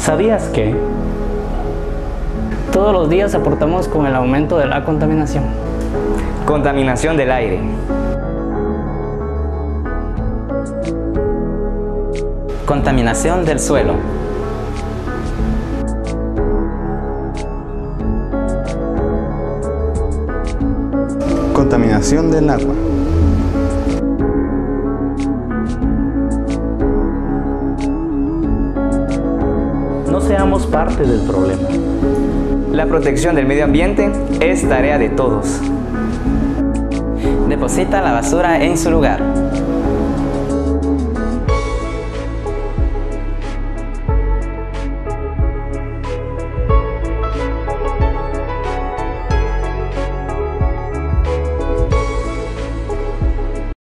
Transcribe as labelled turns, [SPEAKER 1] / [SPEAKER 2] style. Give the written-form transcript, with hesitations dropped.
[SPEAKER 1] ¿Sabías que todos los días aportamos con el aumento de la contaminación?
[SPEAKER 2] Contaminación del aire.
[SPEAKER 3] Contaminación del suelo.
[SPEAKER 4] Contaminación del agua.
[SPEAKER 1] No seamos parte del problema.
[SPEAKER 2] La protección del medio ambiente es tarea de todos.
[SPEAKER 3] Deposita la basura en su lugar.